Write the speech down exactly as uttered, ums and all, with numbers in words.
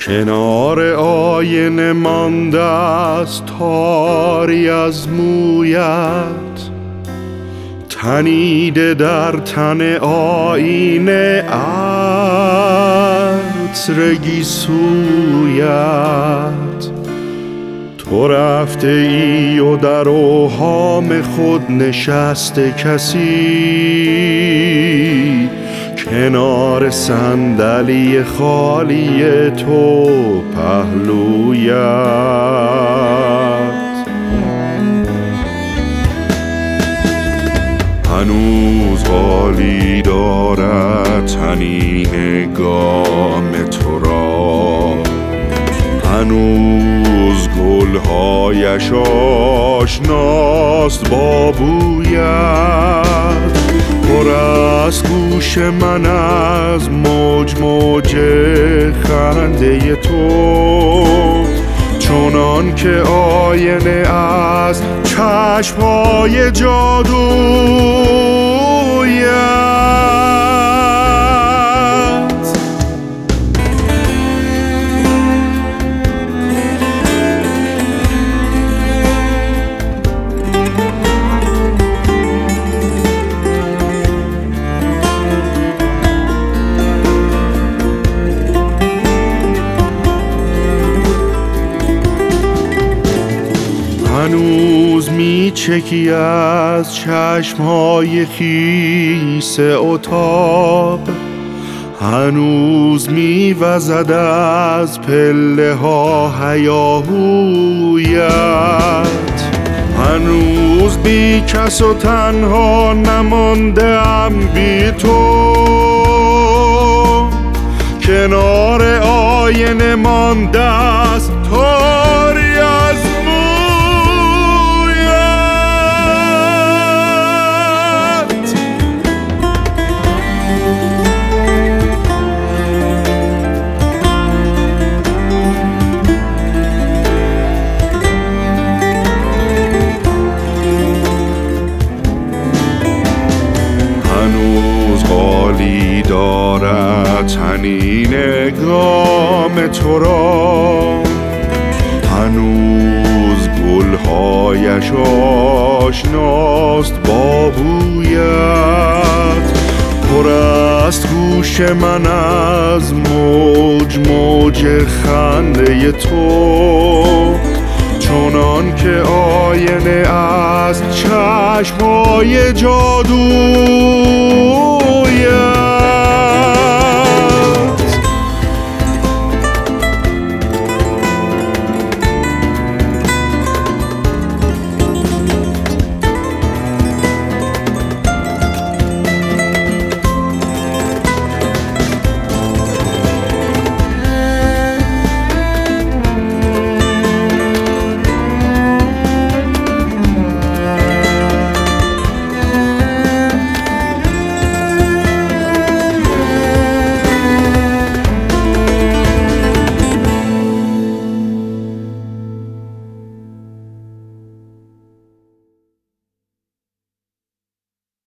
کنار آینه مانده است تاری از مویت، تنیده در تن آینه عطر گیسویت. تو رفته ای و در اوهام خود نشسته کسی، کنار صندلی خالی تو پهلویت. هنوز حالی دارد طنین گام تو را، هنوز گلهایش آشناست با بویت. پر از گوش من از موج موج خنده تو، چونان که آینه از چشمهای جادویت. هنوز می چکی از چشمهای خیس اتاق، هنوز می وزد از پله ها هیاهویت. هنوز بی کس و تنها نمانده ام بی تو، کنار آینه مانده است تاری از حالی دارد طنین گام تو را، هنوز گلهایش آشناست با بویت. پر است گوش من از موج موج خنده تو، چونان که آینه از چشمهای جادو